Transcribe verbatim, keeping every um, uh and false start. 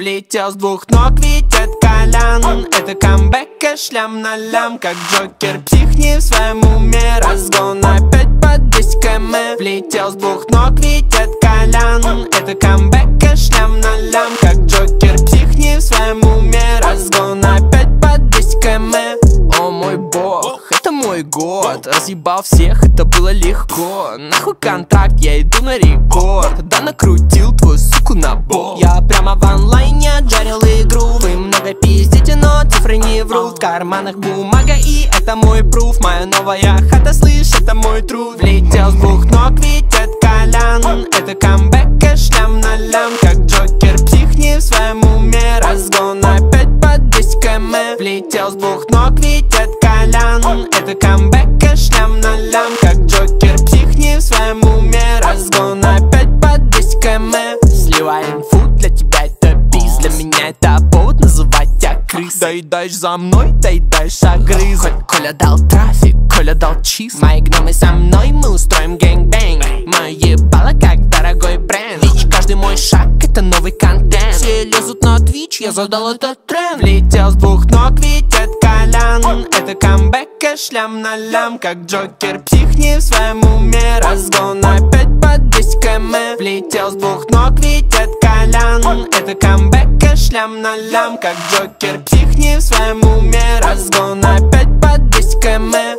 Влетел с двух ног, ведь от колян. Это камбэк и шлям на лям, как Джокер, психни в своем уме. Разгон опять под десять километров. Влетел с двух ног, ведь от колян. Это камбэк и шлям на лям, как Джокер, психни в своем уме. Разгон опять под десять километров. О мой бог, это мой год. Разъебал всех, это было легко. Нахуй контракт, я иду на рекорд. Да накрутил твою суку на бок. Я прямо в онлайне отжарил игру. Вы много пиздите, но цифры не врут. В карманах бумага, и это мой пруф. Моя новая хата, слышь, это мой труд. Влетел с двух ног, ведь от колян. Это камбэк и шлям на лям, как Джокер, психни в своем уме. Разгон опять под десять километров. Влетел с двух ног, ведь от колян. Это камбэк и шлям на лям, как Джокер, психни в своем уме. Разгон опять под десять километров. Сливай инфу, для тебя это бис, для меня это повод называть тебя крыс. Доедаешь за мной, доедаешь огрызок. Коля дал трафик, Коля дал чиз. Мои гномы со мной, мы устроим гэнгбэнг. Мое ебало как дорогой бренд. Вич, каждый мой шаг это новый контент. Все лезут на твич, я задал этот тренд. Влетел с двух ног, ведь от колян. Это камбэк и шлям на лям, как Джокер, психни в своем уме. Разгон опять под десять километров. Влетел с двух ног, ведь от колян. Это камбэк и шлям на лям, как Джокер, психни в своем уме. Разгон опять под десять километров.